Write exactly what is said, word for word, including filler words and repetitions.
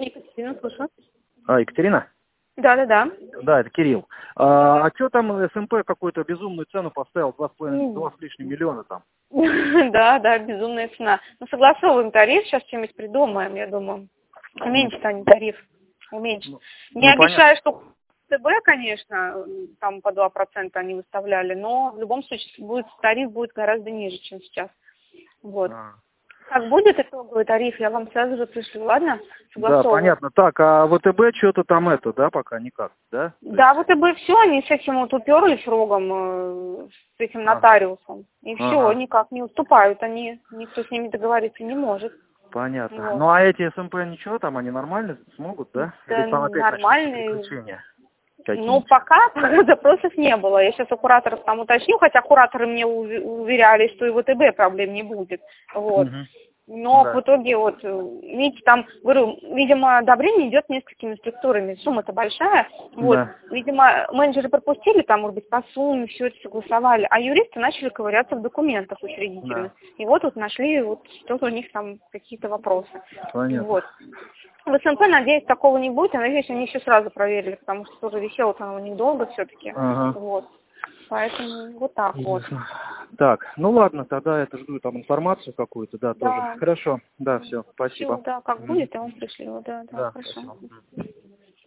Екатерина, слушаю. А, Екатерина? Да, да, да. Да, это Кирилл. А, а что там СМП какую-то безумную цену поставил, два с половиной, два с лишним миллиона там? Да, да, безумная цена. Ну, согласовываем тариф, сейчас что-нибудь придумаем, я думаю. Уменьшить они тариф, уменьшить. Ну, Не ну, обещаю, что ТБ, конечно, там по два процента они выставляли, но в любом случае будет, тариф будет гораздо ниже, чем сейчас. Вот. А. Как будет итоговый тариф, я вам сразу же пришлю, ладно? Да, понятно. Так, а ВТБ что-то там это, да, пока никак, да? Да, вот и бы все, они с этим вот уперлись рогом, э, с этим Ага. нотариусом. И все, Ага. никак не уступают они, никто с ними договориться не может. Понятно. Вот. Ну а эти СМП ничего там, они нормально смогут, да? Да, Или там опять начнутся нормальные. приключения? Ну, Какие-нибудь? пока, пока запросов не было. Я сейчас у кураторов там уточню, хотя кураторы мне уви- уверяли, что и в ВТБ проблем не будет. Вот. Угу. Но Да. в итоге, вот, видите, там, говорю, видимо, одобрение идет несколькими структурами, сумма-то большая, вот, Да. видимо, менеджеры пропустили, там, может быть, по сумме все это согласовали, а юристы начали ковыряться в документах учредительных, Да. и вот вот нашли, вот, что-то у них там какие-то вопросы, Понятно. вот. В СМП, надеюсь, такого не будет, я надеюсь, они еще сразу проверили, потому что тоже висело-то оно недолго все-таки, Ага. вот, поэтому вот так вот. Ясно. Так, ну ладно, тогда я жду там информацию какую-то, да, тоже. Да. Хорошо, да, все, Все, спасибо. да, как Мгм. будет, я вам пришлю, да, да, Да, хорошо. спасибо.